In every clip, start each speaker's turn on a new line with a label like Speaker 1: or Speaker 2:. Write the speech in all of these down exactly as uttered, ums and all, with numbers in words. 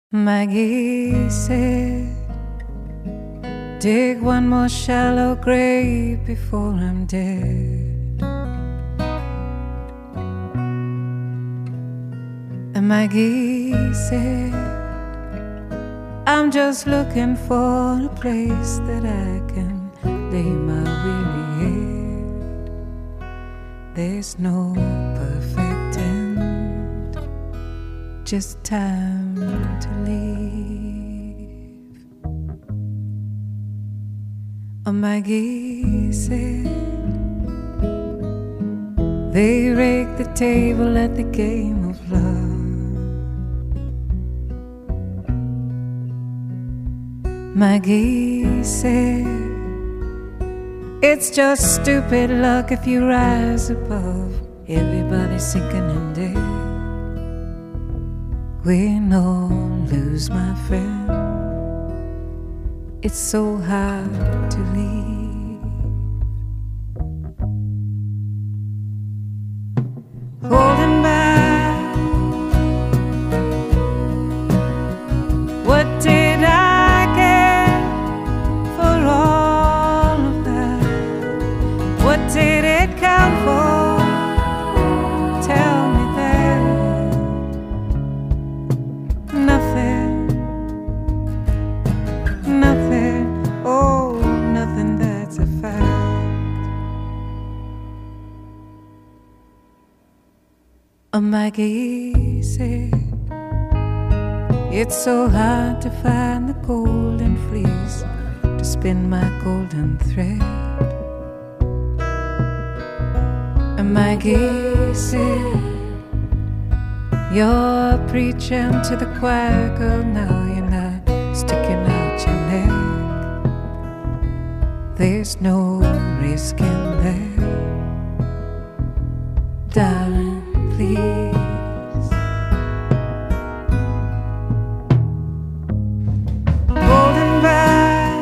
Speaker 1: Maggie said, dig one more shallow grave before I'm dead. And Maggie said, I'm just looking for a place that I can lay my weary head. There's no perfect end, just time to leave. Oh, Maggie said, they rake the table at the game of love. Maggie said, it's just stupid luck if you rise above everybody sinking in debt. Win or lose, my friend, it's so hard to leave. Holding back, what did I get for all of that? What did it count for? Tell me that. Nothing, nothing, oh, nothing, that's a fact. Oh, Maggie said, it's so hard to find the golden fleece to spin my golden thread. And Maggie said, you're preaching to the choir, girl, now you're not sticking out your neck. There's no risk in there, darling, please. Holding back,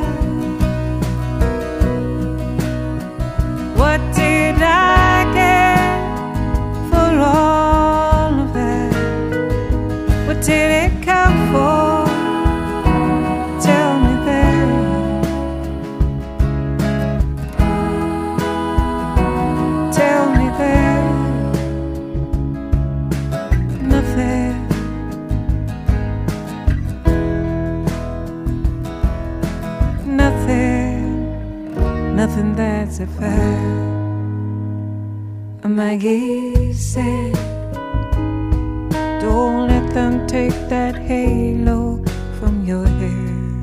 Speaker 1: what did I get for all of that? What did it count for? Tell me that. Tell me that. Nothing. Nothing. Nothing, that's a fact. Maggie said, don't let them take that halo from your head.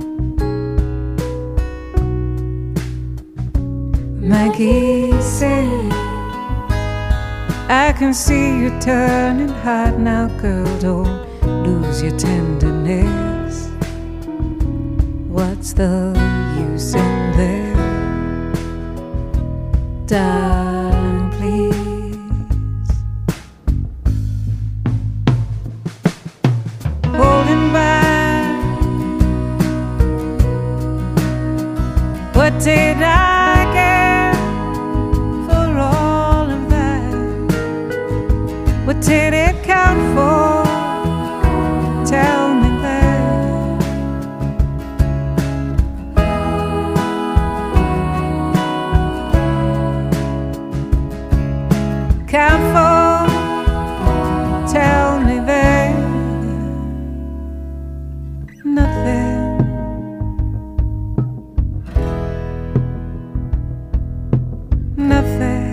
Speaker 1: Maggie said, I can see you turning hot now, girl, don't lose your tenderness. What's the use in there, darling, please. What did I get for all of that? What did it count for? Tell me that. Count for, tell me that. Nothing. Nothing.